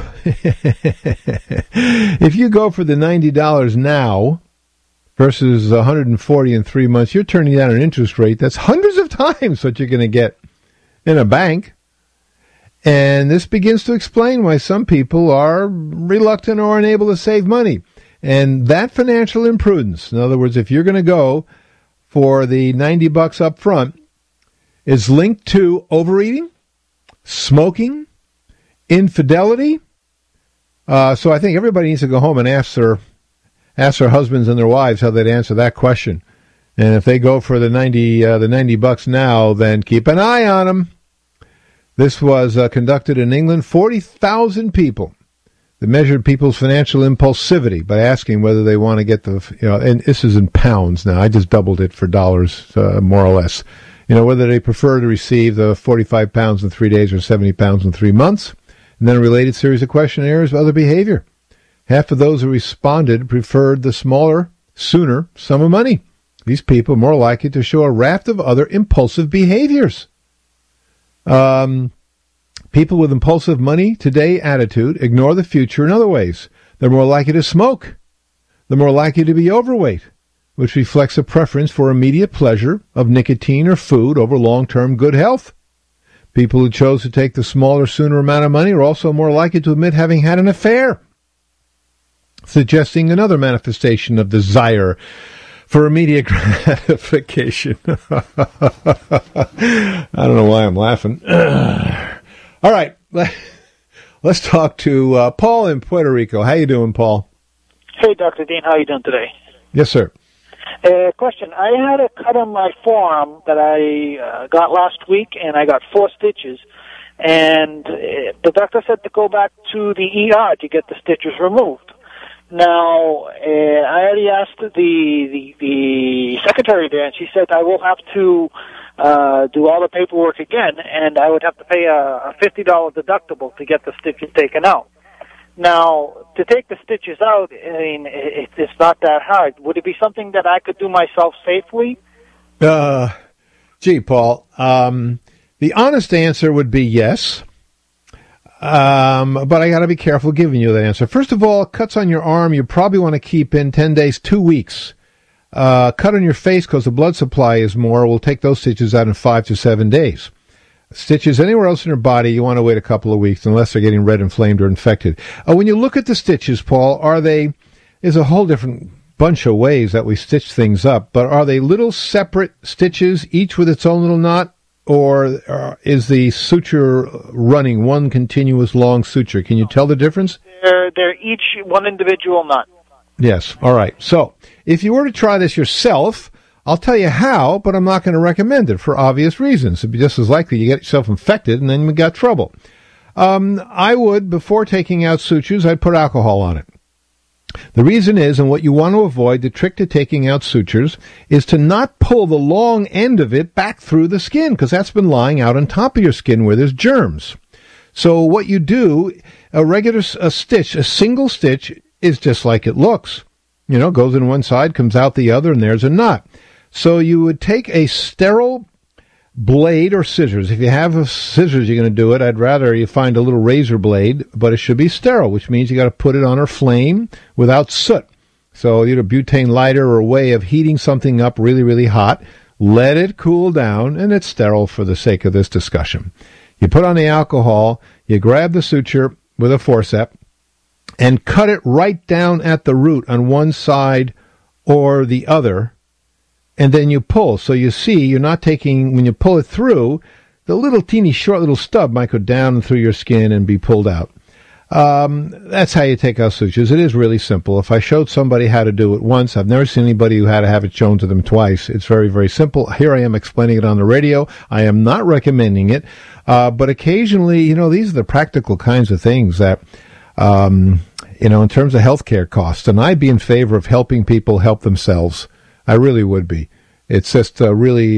if you go for the $90 now versus $140 in 3 months, you're turning down an interest rate that's hundreds of times what you're going to get in a bank. And this begins to explain why some people are reluctant or unable to save money. And that financial imprudence, in other words, if you're going to go for the $90 up front, is linked to overeating, smoking, infidelity. So I think everybody needs to go home and ask their husbands and their wives how they'd answer that question. And if they go for the $90 now, then keep an eye on them. This was conducted in England. 40,000 people. They measured people's financial impulsivity by asking whether they want to get and this is in pounds now. I just doubled it for dollars, more or less. Whether they prefer to receive the 45 pounds in 3 days or 70 pounds in 3 months. And then a related series of questionnaires of other behavior. Half of those who responded preferred the smaller, sooner sum of money. These people are more likely to show a raft of other impulsive behaviors. People with impulsive money today attitude ignore the future in other ways. They're more likely to smoke. They're more likely to be overweight, which reflects a preference for immediate pleasure of nicotine or food over long-term good health. People who chose to take the smaller, sooner amount of money are also more likely to admit having had an affair, suggesting another manifestation of desire for immediate gratification. I don't know why I'm laughing. All right, let's talk to Paul in Puerto Rico. How you doing, Paul? Hey, Dr. Dean. How you doing today? Yes, sir. Question. I had a cut on my forearm that I got last week, and I got 4 stitches. And the doctor said to go back to the ER to get the stitches removed. Now, I already asked the secretary there, and she said I will have to do all the paperwork again, and I would have to pay a $50 deductible to get the stitches taken out. Now, to take the stitches out, I mean, it's not that hard. Would it be something that I could do myself safely? Gee, Paul, the honest answer would be yes. But I got to be careful giving you that answer. First of all, cuts on your arm, you probably want to keep in 10 days, 2 weeks. Cut on your face because the blood supply is more. We'll take those stitches out in 5 to 7 days. Stitches anywhere else in your body, you want to wait a couple of weeks unless they're getting red, inflamed, or infected. When you look at the stitches, Paul, there's a whole different bunch of ways that we stitch things up, but are they little separate stitches, each with its own little knot? Or is the suture running one continuous long suture? Can you tell the difference? They're each one individual knot. Yes. All right. So if you were to try this yourself, I'll tell you how, but I'm not going to recommend it for obvious reasons. It'd be just as likely you get yourself infected and then you got trouble. I would, before taking out sutures, I'd put alcohol on it. The reason is, and what you want to avoid, the trick to taking out sutures, is to not pull the long end of it back through the skin, because that's been lying out on top of your skin where there's germs. So what you do, a single stitch, is just like it looks. Goes in one side, comes out the other, and there's a knot. So you would take a sterile blade or scissors. If you have scissors, you're going to do it. I'd rather you find a little razor blade, but it should be sterile, which means you got to put it on a flame without soot. So either butane lighter or a way of heating something up really, really hot. Let it cool down, and it's sterile for the sake of this discussion. You put on the alcohol, you grab the suture with a forceps, and cut it right down at the root on one side or the other, and then you pull. So you see, you're not taking, when you pull it through, the little teeny short little stub might go down through your skin and be pulled out. That's how you take out sutures. It is really simple. If I showed somebody how to do it once, I've never seen anybody who had to have it shown to them twice. It's very, very simple. Here I am explaining it on the radio. I am not recommending it. But occasionally, these are the practical kinds of things that, in terms of healthcare costs, and I'd be in favor of helping people help themselves. I really would be. It's just really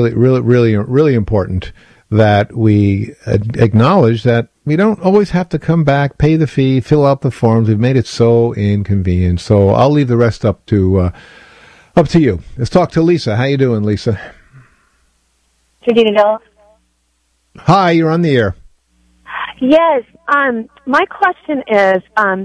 important that we acknowledge that we don't always have to come back, pay the fee, fill out the forms. We've made it so inconvenient. So I'll leave the rest up to you. Let's talk to Lisa. How you doing, Lisa? Hi, Hi, you're on the air. Yes. My question is,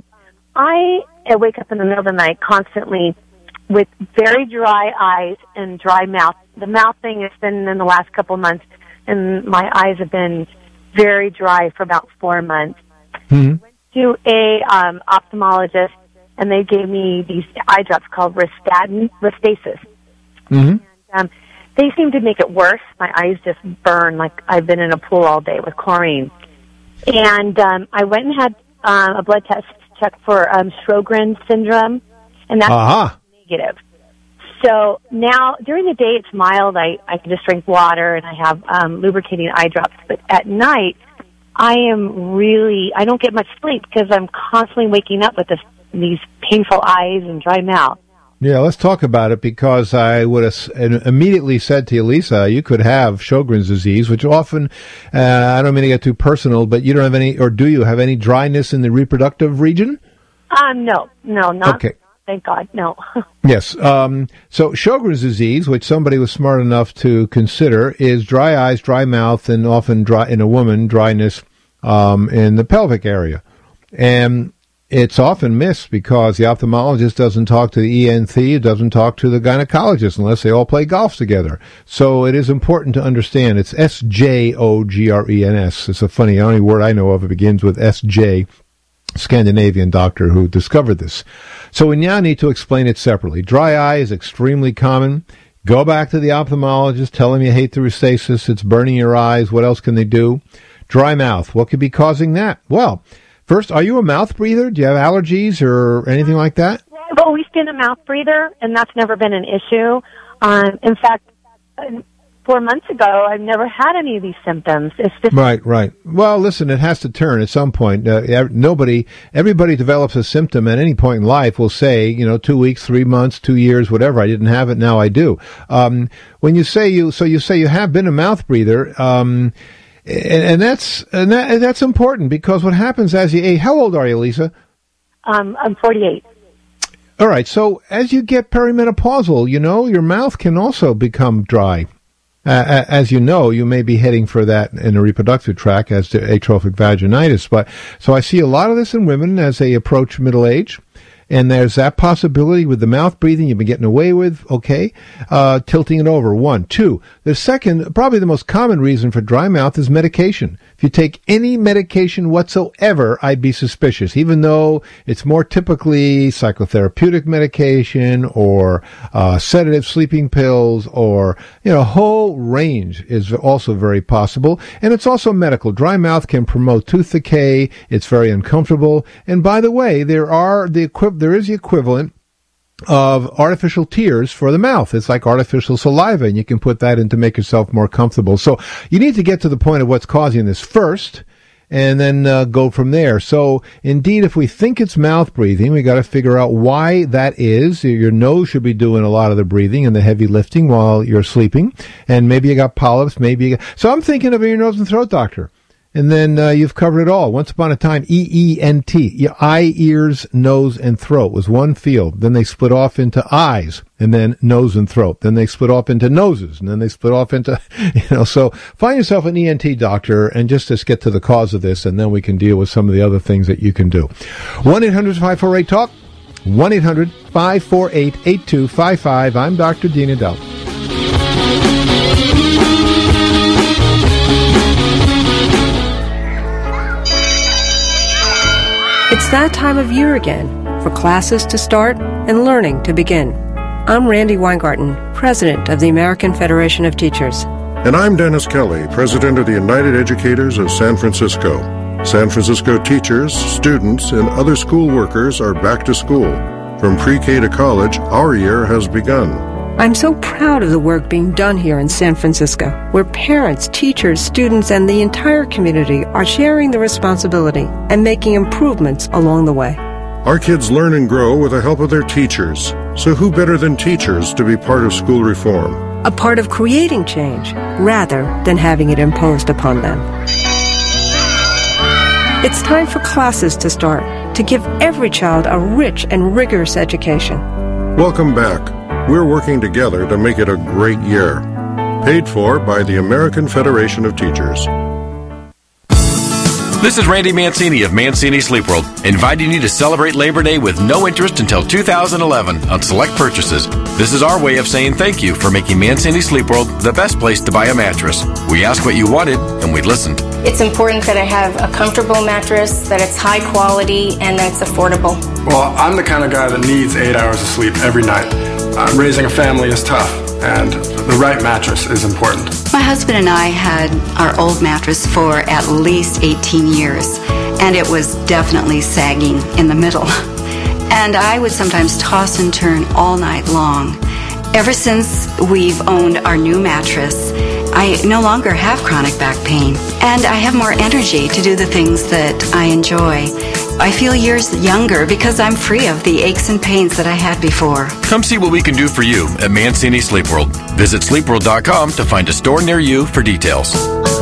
I wake up in the middle of the night constantly with very dry eyes and dry mouth. The mouth thing has been in the last couple of months, and my eyes have been very dry for about 4 months. Mm-hmm. Went to a ophthalmologist, and they gave me these eye drops called Restasis. Mm-hmm. And, they seem to make it worse. My eyes just burn like I've been in a pool all day with chlorine. And I went and had a blood test check for Sjogren's syndrome, and that's negative. So now, during the day, it's mild. I can just drink water, and I have lubricating eye drops. But at night, I don't get much sleep because I'm constantly waking up with these painful eyes and dry mouth. Yeah, let's talk about it, because I would have immediately said to you, Lisa, you could have Sjogren's disease, which often, I don't mean to get too personal, but you don't have any, or do you have any dryness in the reproductive region? No, not. Okay. Thank God, no. Yes. So Sjogren's disease, which somebody was smart enough to consider, is dry eyes, dry mouth, and often in a woman, dryness in the pelvic area. And it's often missed because the ophthalmologist doesn't talk to the ENT, it doesn't talk to the gynecologist unless they all play golf together. So it is important to understand. It's Sjogren's. It's a funny, only word I know of. It begins with SJ, Scandinavian doctor who discovered this. So we now need to explain it separately. Dry eye is extremely common. Go back to the ophthalmologist, tell him you hate the Restasis, it's burning your eyes. What else can they do? Dry mouth. What could be causing that? Well, first, are you a mouth breather? Do you have allergies or anything like that? I've always been a mouth breather, and that's never been an issue. In fact, 4 months ago, I've never had any of these symptoms. It's just Right. Well, listen, it has to turn at some point. Everybody develops a symptom at any point in life. Will say, 2 weeks, 3 months, 2 years, whatever. I didn't have it, now I do. When you say you have been a mouth breather, and that's important, because what happens as you age. How old are you, Lisa? I'm 48. All right. So as you get perimenopausal, your mouth can also become dry. As you know, you may be heading for that in the reproductive tract as to atrophic vaginitis. So I see a lot of this in women as they approach middle age. And there's that possibility with the mouth breathing you've been getting away with, okay, tilting it over. 1. 2, the second, probably the most common reason for dry mouth is medication. If you take any medication whatsoever, I'd be suspicious, even though it's more typically psychotherapeutic medication or sedative sleeping pills or, a whole range is also very possible. And it's also medical. Dry mouth can promote tooth decay. It's very uncomfortable. And by the way, there is the equivalent of artificial tears for the mouth. It's like artificial saliva, and you can put that in to make yourself more comfortable. So you need to get to the point of what's causing this first, and then go from there. So indeed, if we think it's mouth breathing, we got to figure out why that is. Your nose should be doing a lot of the breathing and the heavy lifting while you're sleeping, and maybe you got polyps, so I'm thinking of your nose and throat doctor. And then you've covered it all. Once upon a time, EENT, eye, ears, nose, and throat was one field. Then they split off into eyes, and then nose and throat. Then they split off into noses, and then they split off into, so find yourself an ENT doctor and just get to the cause of this, and then we can deal with some of the other things that you can do. 1-800-548-TALK, 1-800-548-8255. I'm Dr. Dean Edell. It's that time of year again for classes to start and learning to begin. I'm Randy Weingarten, President of the American Federation of Teachers. And I'm Dennis Kelly, President of the United Educators of San Francisco. San Francisco teachers, students, and other school workers are back to school. From pre-K to college, our year has begun. I'm so proud of the work being done here in San Francisco, where parents, teachers, students, and the entire community are sharing the responsibility and making improvements along the way. Our kids learn and grow with the help of their teachers. So who better than teachers to be part of school reform? A part of creating change, rather than having it imposed upon them. It's time for classes to start, to give every child a rich and rigorous education. Welcome back. We're working together to make it a great year. Paid for by the American Federation of Teachers. This is Randy Mancini of Mancini Sleep World, inviting you to celebrate Labor Day with no interest until 2011 on select purchases. This is our way of saying thank you for making Mancini Sleep World the best place to buy a mattress. We asked what you wanted, and we listened. It's important that I have a comfortable mattress, that it's high quality, and that it's affordable. Well, I'm the kind of guy that needs 8 hours of sleep every night. Raising a family is tough, and the right mattress is important. My husband and I had our old mattress for at least 18 years, and it was definitely sagging in the middle. And I would sometimes toss and turn all night long. Ever since we've owned our new mattress, I no longer have chronic back pain, and I have more energy to do the things that I enjoy. I feel years younger because I'm free of the aches and pains that I had before. Come see what we can do for you at Mancini Sleep World. Visit sleepworld.com to find a store near you for details.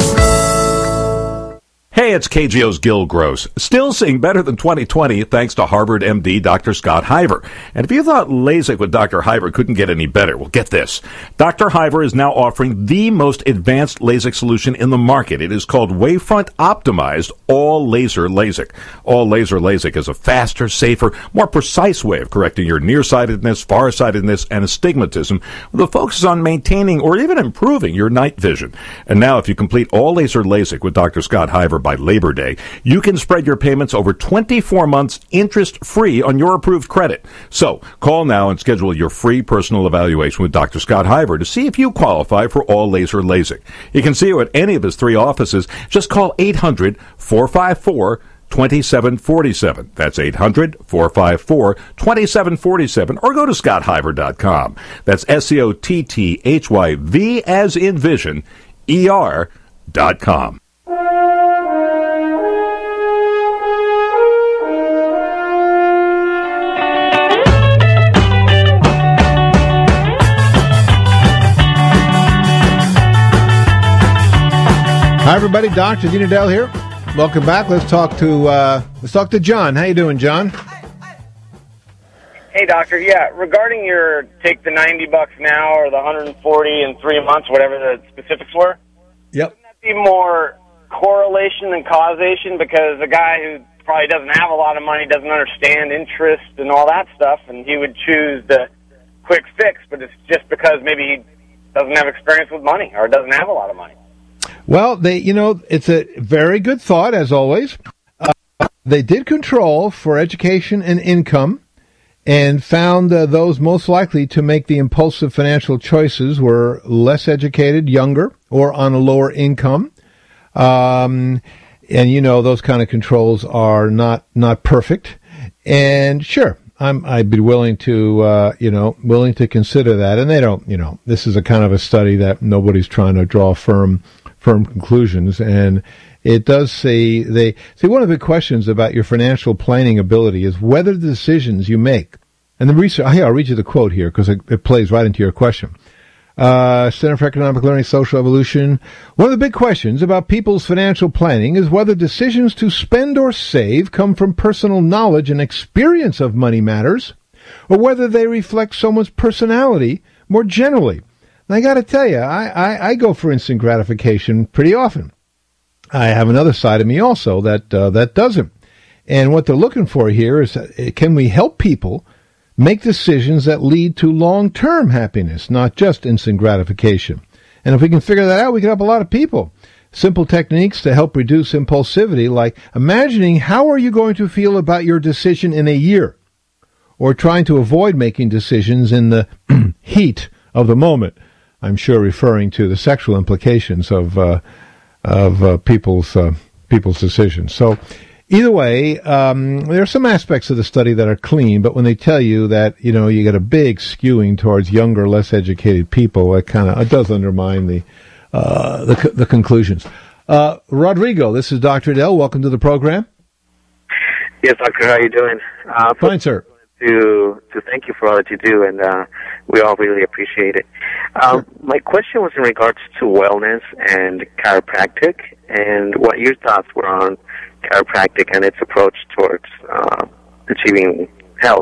Hey, it's KGO's Gil Gross. Still seeing better than 2020 thanks to Harvard MD Dr. Scott Hiver. And if you thought LASIK with Dr. Hiver couldn't get any better, well, get this. Dr. Hiver is now offering the most advanced LASIK solution in the market. It is called Wavefront Optimized All Laser LASIK. All Laser LASIK is a faster, safer, more precise way of correcting your nearsightedness, farsightedness, and astigmatism with a focus on maintaining or even improving your night vision. And now if you complete All Laser LASIK with Dr. Scott Hiver by Labor Day, you can spread your payments over 24 months interest-free on your approved credit. So, call now and schedule your free personal evaluation with Dr. Scott Hiver to see if you qualify for All Laser LASIK. He can see you at any of his 3 offices. Just call 800-454-2747. That's 800-454-2747, or go to ScottHiver.com. That's SCOTTHYV as in vision, ER.com. Hi, everybody. Dr. Dean Adele here. Welcome back. Let's talk to John. How you doing, John? Hey, doctor. Yeah, regarding your take the $90 now or the $140 in 3 months, whatever the specifics were. Yep. Wouldn't that be more correlation than causation? Because a guy who probably doesn't have a lot of money doesn't understand interest and all that stuff, and he would choose the quick fix, but it's just because maybe he doesn't have experience with money or doesn't have a lot of money. Well, it's a very good thought, as always. They did control for education and income and found those most likely to make the impulsive financial choices were less educated, younger, or on a lower income. And, those kind of controls are not perfect. And sure, I'd be willing to, willing to consider that. And they don't, this is a kind of a study that nobody's trying to draw firm conclusions, and it does say one of the big questions about your financial planning ability is whether the decisions you make, and the research, I'll read you the quote here because it plays right into your question. Center for Economic Learning, Social Evolution. One of the big questions about people's financial planning is whether decisions to spend or save come from personal knowledge and experience of money matters, or whether they reflect someone's personality more generally. And I got to tell you, I go for instant gratification pretty often. I have another side of me also that doesn't. And what they're looking for here is, can we help people make decisions that lead to long-term happiness, not just instant gratification? And if we can figure that out, we can help a lot of people. Simple techniques to help reduce impulsivity, like imagining how are you going to feel about your decision in a year, or trying to avoid making decisions in the heat of the moment. I'm sure referring to the sexual implications of people's decisions. So either way, there are some aspects of the study that are clean, but when they tell you that, you get a big skewing towards younger, less educated people, it does undermine the conclusions. Rodrigo, this is Dr. Adele. Welcome to the program. Yes, doctor, how are you doing? Fine, sir. To thank you for all that you do, and we all really appreciate it. My question was in regards to wellness and chiropractic, and what your thoughts were on chiropractic and its approach towards achieving health.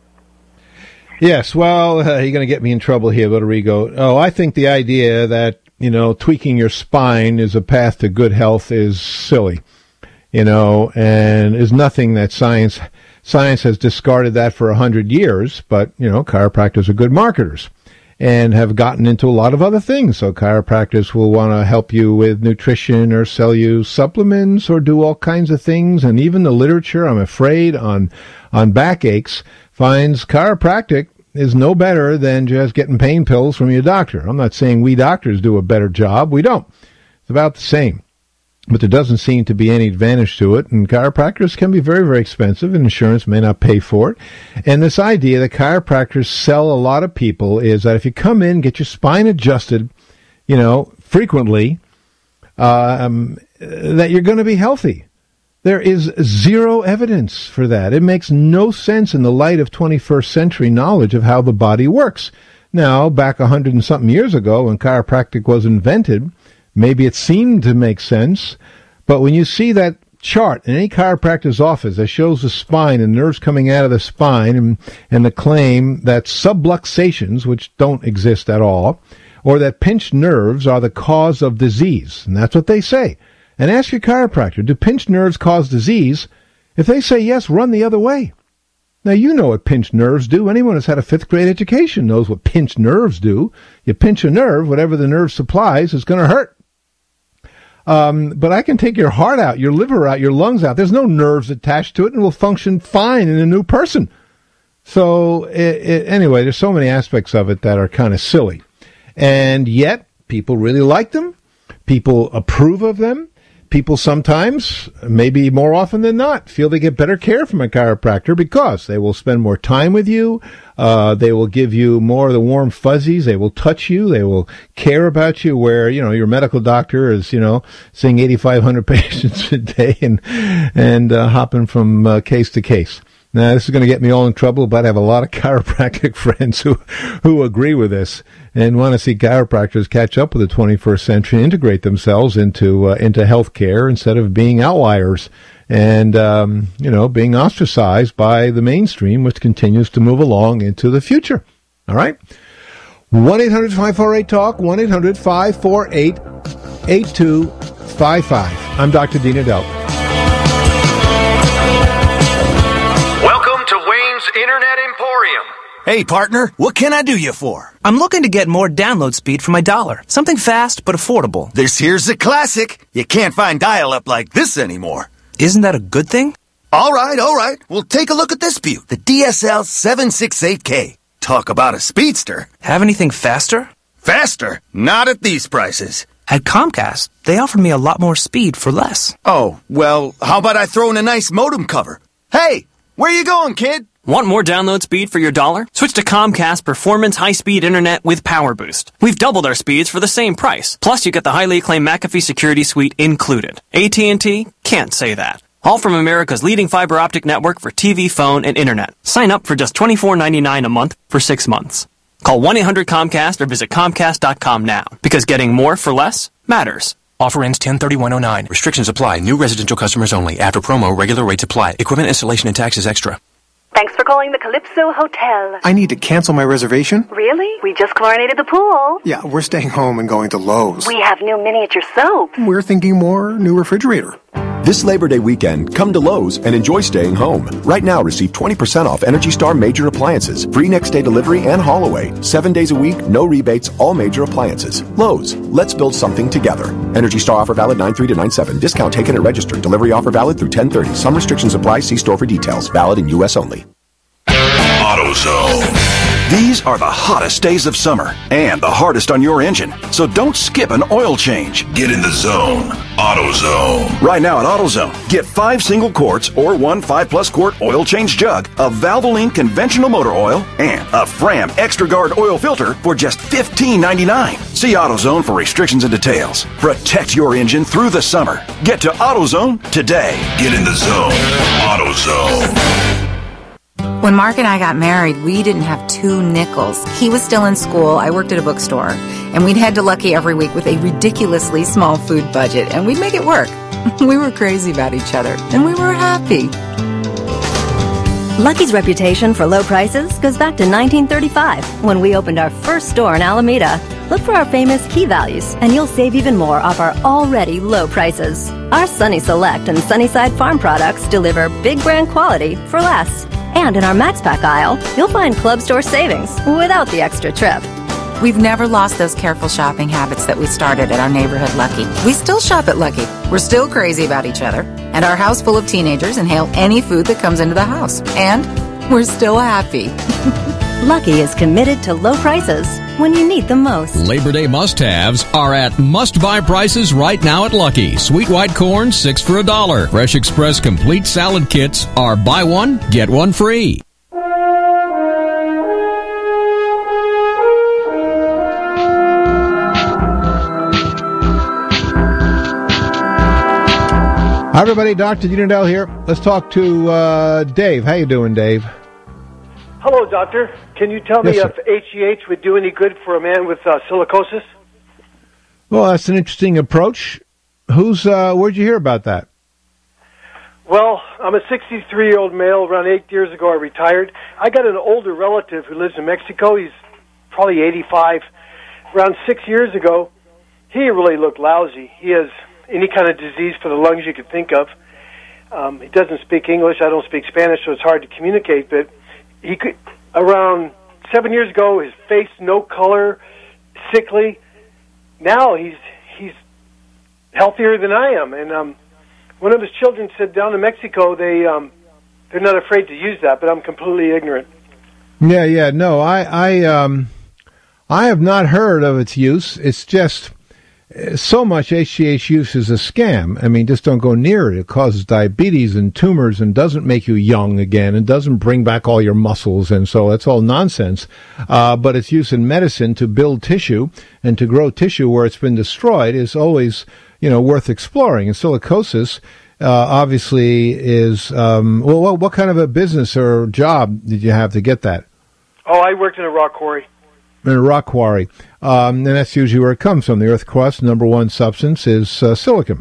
Yes, well, you're going to get me in trouble here, Rodrigo. Oh, I think the idea that, tweaking your spine is a path to good health is silly. and is nothing that science has discarded that for 100 years, but, chiropractors are good marketers and have gotten into a lot of other things. So chiropractors will want to help you with nutrition or sell you supplements or do all kinds of things. And even the literature, I'm afraid, on backaches finds chiropractic is no better than just getting pain pills from your doctor. I'm not saying we doctors do a better job. We don't. It's about the same. But there doesn't seem to be any advantage to it, and chiropractors can be very, very expensive, and insurance may not pay for it. And this idea that chiropractors sell a lot of people is that if you come in, get your spine adjusted, frequently, that you're going to be healthy. There is zero evidence for that. It makes no sense in the light of 21st century knowledge of how the body works. Now, back 100 and something years ago, when chiropractic was invented, maybe it seemed to make sense, but when you see that chart in any chiropractor's office that shows the spine and nerves coming out of the spine and the claim that subluxations, which don't exist at all, or that pinched nerves are the cause of disease, and that's what they say. And ask your chiropractor, do pinched nerves cause disease? If they say yes, run the other way. Now, you know what pinched nerves do. Anyone who's had a 5th grade education knows what pinched nerves do. You pinch a nerve, whatever the nerve supplies is going to hurt. But I can take your heart out, your liver out, your lungs out. There's no nerves attached to it, and will function fine in a new person. So, anyway, there's so many aspects of it that are kind of silly. And yet, people really like them. People approve of them. People sometimes, maybe more often than not, feel they get better care from a chiropractor because they will spend more time with you. They will give you more of the warm fuzzies. They will touch you. They will care about you where, your medical doctor is, seeing 8,500 patients a day and hopping from case to case. Now, this is going to get me all in trouble, but I have a lot of chiropractic friends who agree with this and want to see chiropractors catch up with the 21st century, integrate themselves into healthcare instead of being outliers and, being ostracized by the mainstream, which continues to move along into the future. All right? 1-800-548-TALK, 1-800-548-8255. I'm Dr. Dean Edelt. Internet Emporium. Hey, partner, what can I do you for? I'm looking to get more download speed for my dollar. Something fast but affordable. This here's the classic. You can't find dial-up like this anymore. Isn't that a good thing? All right. Well, take a look at this beaut, the DSL 768K. Talk about a speedster. Have anything faster? Faster? Not at these prices. At Comcast, they offered me a lot more speed for less. Oh, well, how about I throw in a nice modem cover? Hey, where you going, kid? Want more download speed for your dollar? Switch to Comcast Performance High-Speed Internet with Power Boost. We've doubled our speeds for the same price. Plus, you get the highly acclaimed McAfee Security Suite included. AT&T can't say that. All from America's leading fiber optic network for TV, phone, and internet. Sign up for just $24.99 a month for 6 months. Call 1-800-COMCAST or visit Comcast.com now. Because getting more for less matters. Offer ends 10/31/09. Restrictions apply. New residential customers only. After promo, regular rates apply. Equipment installation and taxes extra. Thanks for calling the Calypso Hotel. I need to cancel my reservation. Really? We just chlorinated the pool. Yeah, we're staying home and going to Lowe's. We have new miniature soaps. We're thinking more new refrigerator. This Labor Day weekend, come to Lowe's and enjoy staying home. Right now, receive 20% off Energy Star major appliances, free next day delivery and haul away. 7 days a week, no rebates, all major appliances. Lowe's, let's build something together. Energy Star offer valid 9/3 to 9/7. Discount taken at register. Delivery offer valid through 10/30. Some restrictions apply. See store for details. Valid in U.S. only. AutoZone. These are the hottest days of summer and the hardest on your engine. So don't skip an oil change. Get in the zone. AutoZone. Right now at AutoZone, get 5 single quarts or 1 5+ quart oil change jug of Valvoline conventional motor oil and a Fram Extra Guard oil filter for just $15.99. See AutoZone for restrictions and details. Protect your engine through the summer. Get to AutoZone today. Get in the zone. AutoZone. When Mark and I got married, we didn't have 2 nickels. He was still in school, I worked at a bookstore, and we'd head to Lucky every week with a ridiculously small food budget, and we'd make it work. We were crazy about each other, and we were happy. Lucky's reputation for low prices goes back to 1935, when we opened our first store in Alameda. Look for our famous key values, and you'll save even more off our already low prices. Our Sunny Select and Sunnyside Farm products deliver big brand quality for less. And in our Max Pack aisle, you'll find club store savings without the extra trip. We've never lost those careful shopping habits that we started at our neighborhood Lucky. We still shop at Lucky. We're still crazy about each other. And our house full of teenagers inhale any food that comes into the house. And we're still happy. Lucky is committed to low prices when you need them most. Labor Day must-haves are at must-buy prices right now at Lucky. Sweet white corn, 6 for $1. Fresh Express complete salad kits are buy one, get one free. Hi, everybody. Dr. Unadel here. Let's talk to Dave. How you doing, Dave? Hello, doctor. Can you tell me Yes, if HGH would do any good for a man with silicosis? Well, that's an interesting approach. Where'd you hear about that? Well, I'm a 63-year-old male. Around 8 years ago, I retired. I got an older relative who lives in Mexico. He's probably 85. Around 6 years ago, he really looked lousy. He has any kind of disease for the lungs you could think of. He doesn't speak English. I don't speak Spanish, so it's hard to communicate. But he could, around 7 years ago, his face, no color, sickly. Now he's healthier than I am. And one of his children said down in Mexico they're not afraid to use that, but I'm completely ignorant. Yeah. No, I have not heard of its use. It's just so much HGH use is a scam. I mean, just don't go near it. It causes diabetes and tumors and doesn't make you young again and doesn't bring back all your muscles. And so that's all nonsense. But its use in medicine to build tissue and to grow tissue where it's been destroyed is always, worth exploring. And silicosis, obviously is, what kind of a business or job did you have to get that? Oh, I worked in a rock quarry. In a rock quarry. And that's usually where it comes from. The earth crust, number one substance is silicon.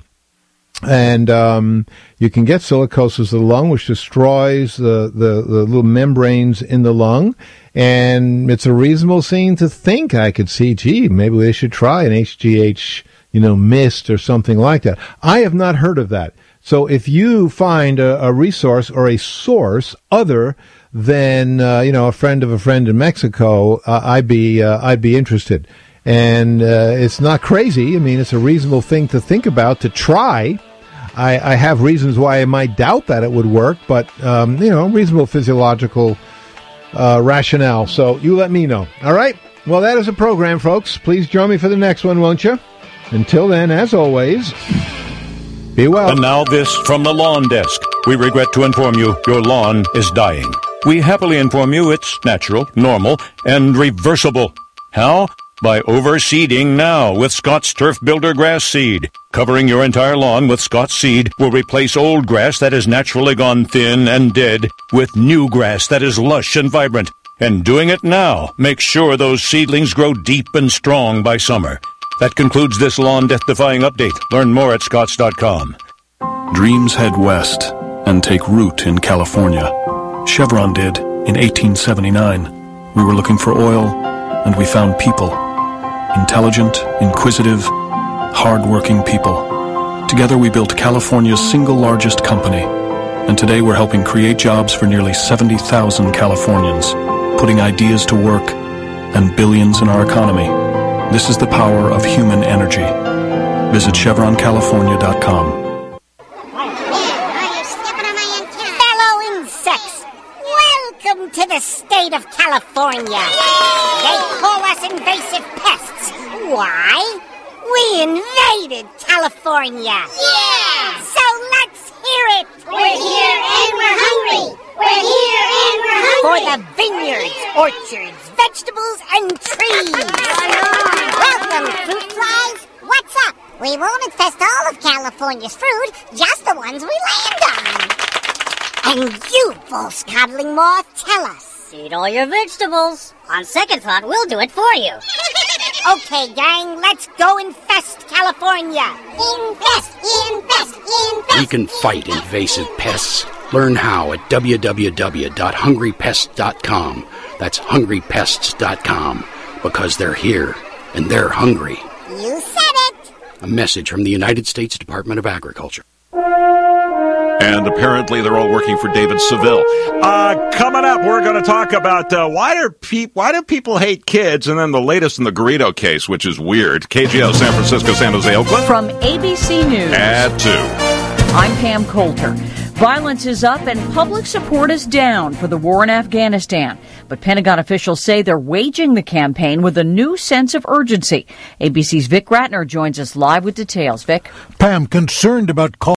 And you can get silicosis of the lung, which destroys the little membranes in the lung. And it's a reasonable thing to think. I could see, maybe they should try an HGH, mist or something like that. I have not heard of that. So if you find a resource or a source other than a friend of a friend in Mexico, I'd be interested. And it's not crazy. I mean, it's a reasonable thing to think about, to try. I have reasons why I might doubt that it would work, but reasonable physiological rationale. So you let me know. All right. Well, that is a program, folks. Please join me for the next one, won't you? Until then, as always, be well. And now this from the Lawn Desk. We regret to inform you your lawn is dying. We happily inform you it's natural, normal, and reversible. How? By overseeding now with Scott's Turf Builder Grass Seed. Covering your entire lawn with Scott's Seed will replace old grass that has naturally gone thin and dead with new grass that is lush and vibrant. And doing it now makes sure those seedlings grow deep and strong by summer. That concludes this lawn death-defying update. Learn more at Scotts.com. Dreams head west and take root in California. Chevron did in 1879. We were looking for oil, and we found people. Intelligent, inquisitive, hard-working people. Together we built California's single largest company. And today we're helping create jobs for nearly 70,000 Californians, putting ideas to work and billions in our economy. This is the power of human energy. Visit ChevronCalifornia.com. Fellow insects, welcome to the state of California. They call us invasive pests. Why? We invaded California. Yeah! So let's hear it. We're here and we're hungry. We're here and we're hungry. For the vineyards, orchards, vegetables, and trees. Welcome, fruit flies. What's up? We won't infest all of California's fruit, just the ones we land on. And you, false coddling moth, tell us. Eat all your vegetables. On second thought, we'll do it for you. Okay, gang, let's go infest California. Infest. We can fight invasive pests. Learn how at www.hungrypests.com. That's hungrypests.com. Because they're here and they're hungry. You said it. A message from the United States Department of Agriculture. And apparently they're all working for David Seville. Coming up, we're going to talk about why do people hate kids, and then the latest in the Garrido case, which is weird. KGO, San Francisco, San Jose, Oakland. From ABC News. At 2. I'm Pam Coulter. Violence is up and public support is down for the war in Afghanistan. But Pentagon officials say they're waging the campaign with a new sense of urgency. ABC's Vic Ratner joins us live with details. Vic? Pam, concerned about